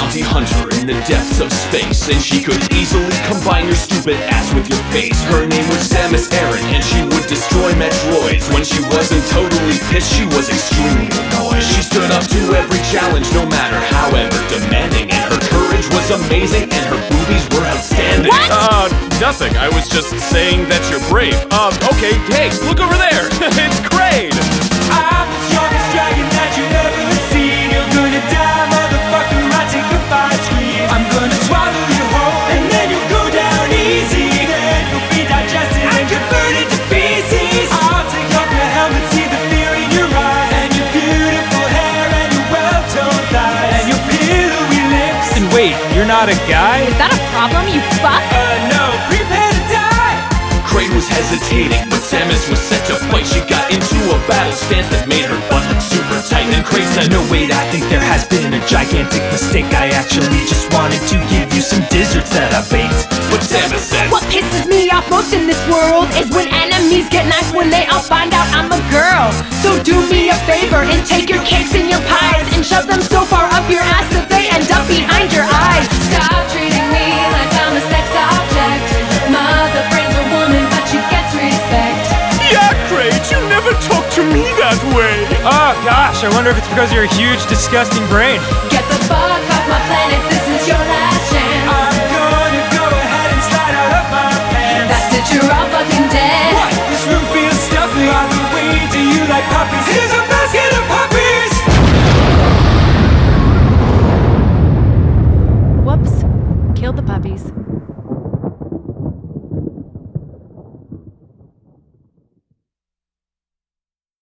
bounty hunter in the depths of space, and she could easily combine your stupid ass with your face. Her name was Samus Aran, and she would destroy Metroids. When she wasn't totally pissed, she was extremely annoyed. She stood up to every challenge, no matter however demanding, and her courage was amazing, and her boobies were outstanding. What? Nothing. I was just saying that you're brave. Okay, hey, look over there. It's Kraid. I'm the strongest dragon that you've ever seen. You're gonna die, motherfucker, I take the 5 screams. I'm gonna swallow you whole, and then you'll go down easy. Then you'll be digested and converted to feces. I'll take off your helmet, see the fear in your eyes, and your beautiful hair, and your well-toned thighs, and your pillowy lips. And wait, you're not a guy? Is that a problem, you fuck? No, prepare to die! Kraid was hesitating, but Samus was set to fight. She got into a battle stance that made her butt look super tight, and Kraid said, No, wait, I think there has been a gigantic mistake. I actually just wanted to give you some desserts that I baked. But Samus said, What pisses me off most in this world is when enemies get nice when they all find out I'm a girl. So do me a favor and take your cakes and your pies and shove them so far up your ass that they end up behind your eyes. Stop treating me like I'm a sex object. Mother brings a woman, but she gets respect. Yeah, Kraid, you never talk to me that way. Oh gosh, I wonder if it's because of your huge, disgusting brain. Get the fuck off my planet, this is your last chance.